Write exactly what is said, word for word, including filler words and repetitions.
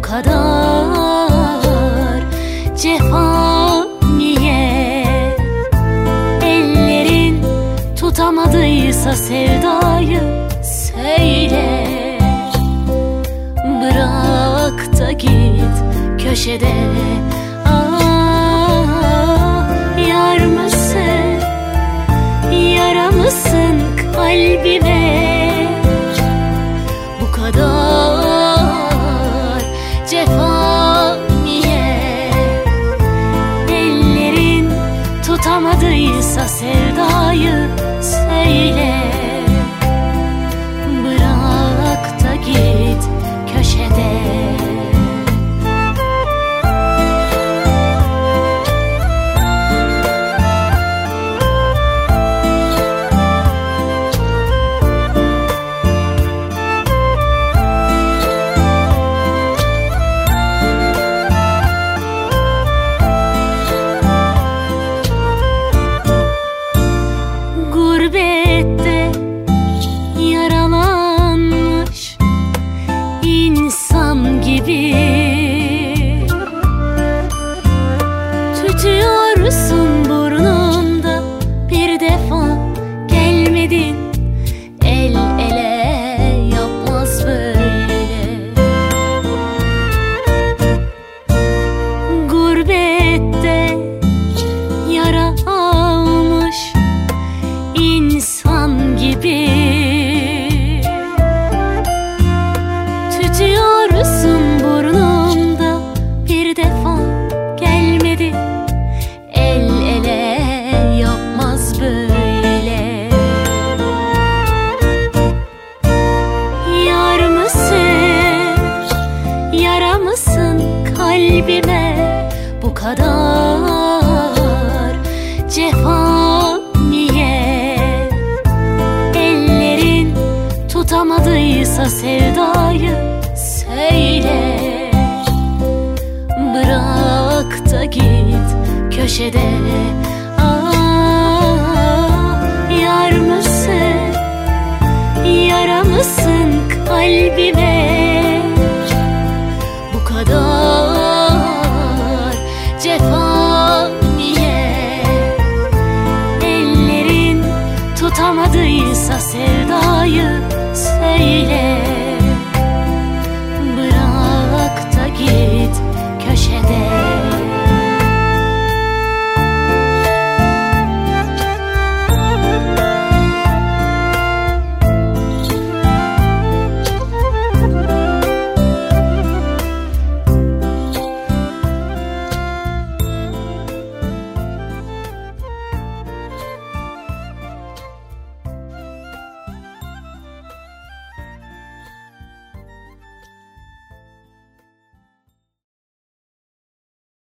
kadar cefa niye? Ellerin tutamadıysa sevdayı söyle. Bırak da git köşede. Ah, yar mısın, yara mısın kalbime? Bu kadar cefa niye? Ellerin tutamadıysa sevdayı söyle. Bırak da git köşede. Gurbette yaralanmış insan gibi tütüyorsun burnunda, bir defa gelmedin. El ele yapmaz böyle. Gurbette yara almış İnsan gibi tütüyorsun burnumda, bir defa gelmedi. El ele yapmaz böyle. Yar mısın, yara mısın kalbime? Bu kadar cefa niye? Ellerin tutamadıysa sevdayı söyle. Bırak da git köşede. Ah, yar mısın, yara mısın kalbime? Bu kadar cefa niye? Ellerin tutamadıysa sevdayı söyle.